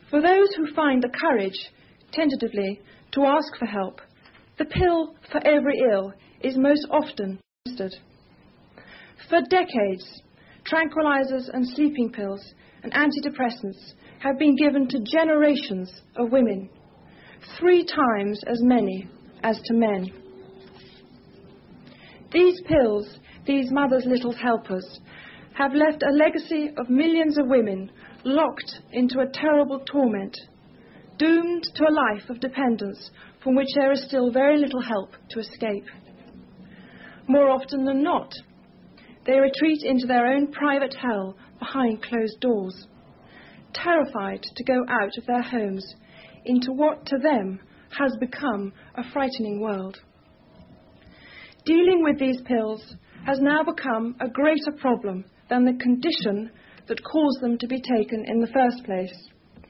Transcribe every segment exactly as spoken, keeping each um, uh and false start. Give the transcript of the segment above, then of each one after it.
For those who find the courage, tentatively, to ask for help, the pill for every ill is most often administered. For decades, tranquilizers and sleeping pills and antidepressants have been given to generations of women, three times as many as to men. These pills, these mothers' little helpers, have left a legacy of millions of women locked into a terrible torment, doomed to a life of dependence from which there is still very little help to escape. More often than not, they retreat into their own private hell behind closed doors, terrified to go out of their homes into what to them has become a frightening world. Dealing with these pills has now become a greater problem than the condition that caused them to be taken in the first place.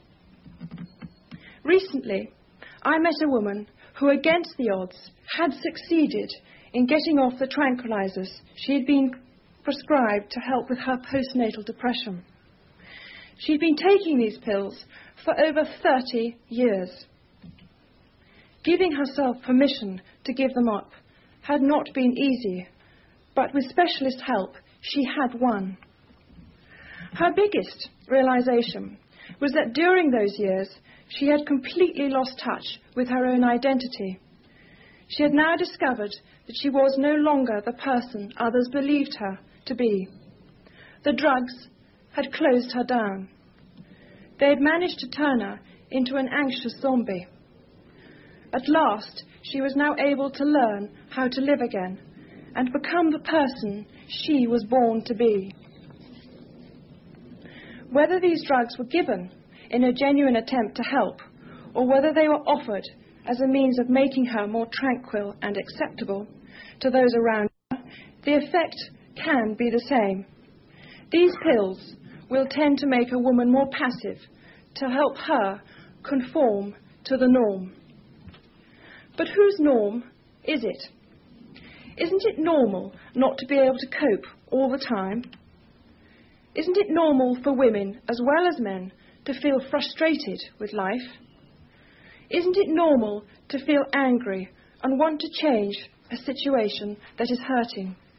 Recently, I met a woman who, against the odds, had succeeded in getting off the tranquilizers she had been prescribed to help with her postnatal depression. She'd been taking these pills for over thirty years. Giving herself permission to give them up had not been easy, but with specialist help, she had won. Her biggest realization was that during those years, she had completely lost touch with her own identity. She had now discovered that she was no longer the person others believed her to be. The drugs had closed her down. They had managed to turn her into an anxious zombie. At last, she was now able to learn how to live again and become the person she was born to be. Whether these drugs were given in a genuine attempt to help, or whether they were offered as a means of making her more tranquil and acceptable to those around her, the effect can be the same. These pills will tend to make a woman more passive, to help her conform to the norm. But whose norm is it? Isn't it normal not to be able to cope all the time? Isn't it normal for women as well as men to feel frustrated with life? Isn't it normal to feel angry and want to change a situation that is hurting?